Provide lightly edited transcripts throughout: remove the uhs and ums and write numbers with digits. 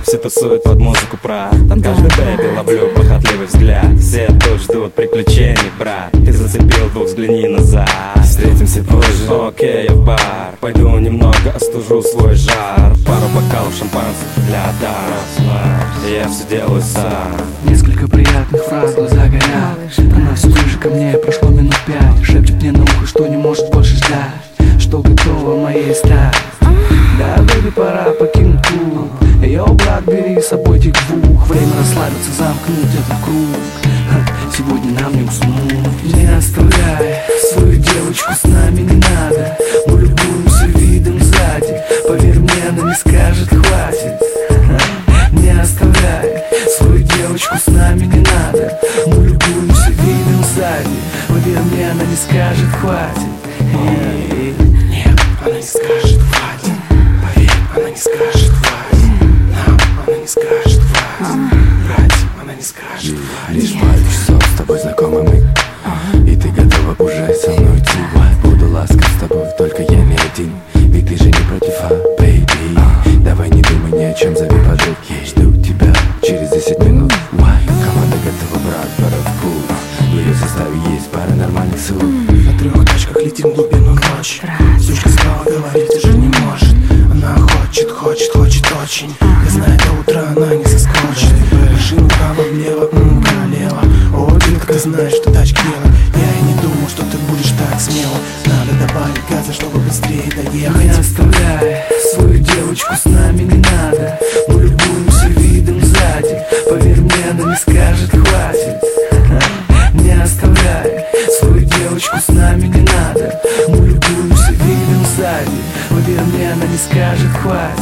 Все тусуют под музыку, брат. От каждой бэби ловлю похотливый взгляд. Все тут ждут приключений, брат. Ты зацепил двух, взгляни назад. Встретимся позже, окей, я в бар. Пойду немного остужу свой жар. Пару бокалов шампанского для дара. Я все делаю сам. Несколько приятных фраз, глаза горят. Она все ближе ко мне, прошло минут 5. Шепчет мне на ухо, что не может больше ждать, что готова моей стать. Да, бэби, пора покинуть клуб. Йоу, брат, бери с собой этих двух. Время расслабиться, замкнуть этот круг. Сегодня нам не уснуть. Не оставляй свою девочку, с нами не надо. Мы любуемся видом сзади. Поверь мне, она не скажет хватит. Не оставляй свою девочку, с нами не надо. Мы любуемся видом сзади. Поверь мне, она не скажет хватит. Нет, она не скажет хватит. Поверь, она не скажет хватит. Нам она не скажет хватит. Братьям она не скажет хватит. Лишь пару часов с тобой знакомы мы, и ты готова уже со мной идти. Буду ласков с тобой, только я не один. Ведь ты же не против, baby. Давай не думай ни о чем, зови подруг. Жду тебя через 10 минут. Команда готова, брат, пора в путь. В ее составе есть пара нормальных слуг. На 3 тачках летим в глубину ночи. Сучка сказала, говорить уже не может. Она хочет очень. Я знаю, до утра она не соскочит. Машину вправо-влево, королева. О, детка, ты знаешь, что тачки дело. Я и не думал, что ты будешь так смело. Надо добавить газа, чтобы быстрее доехать. Не оставляй свою девочку, с нами не надо. Мы любуемся видом сзади. Поверь мне, она не скажет хватит. Не оставляй свою девочку, с нами не надо. Мы любуемся видом сзади. Поверь мне, она не скажет хватит.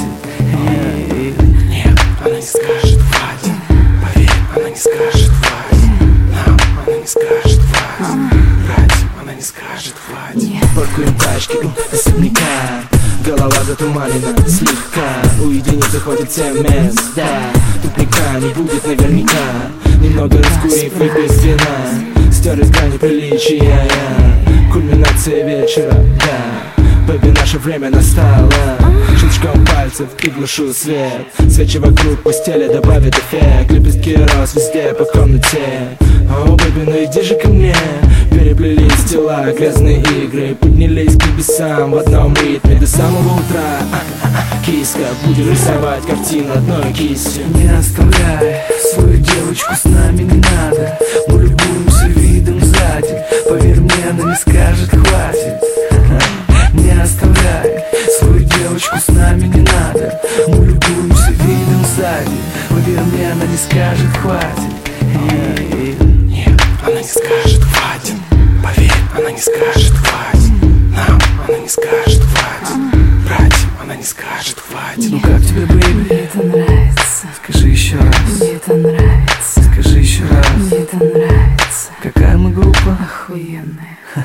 Нет, она не скажет хватит. Поверь, она не скажет хватит. Нам она не скажет хватит. Братьям она не скажет хватит. Паркуем тачки у особняка. Голова затуманена слегка. Уединиться хватит 7 мест, да. Тупника не будет наверняка. Немного раскурив и без вина. Стерли грани приличия. Кульминация вечера, да. Бэби, наше время настало. Щелчком пальцев приглушу свет. Свечи вокруг постели добавят эффект. Лепестки роз везде по комнате. О, бэби, ну иди же ко мне. Переплелись тела, грязные игры. Поднялись к небесам в одном ритме до самого утра. Киска, будем рисовать картину одной кистью. Не оставляй свою девочку, с нами не надо. Мы любуемся видом сзади. Поверь мне, она не скажет хватит. Не оставляй свою девочку, с нами не надо. Мы любуемся видом сзади. Поверь мне, она не скажет хватит. Нет, она не скажет хватит. Поверь, она не скажет хватит. Нам она не скажет хватит. Братьям она не скажет хватит. Ну как тебе, бэйби? Мне это нравится. Скажи еще раз. Мне это нравится. Скажи еще раз. Мне это нравится. Какая мы группа? Охуенная.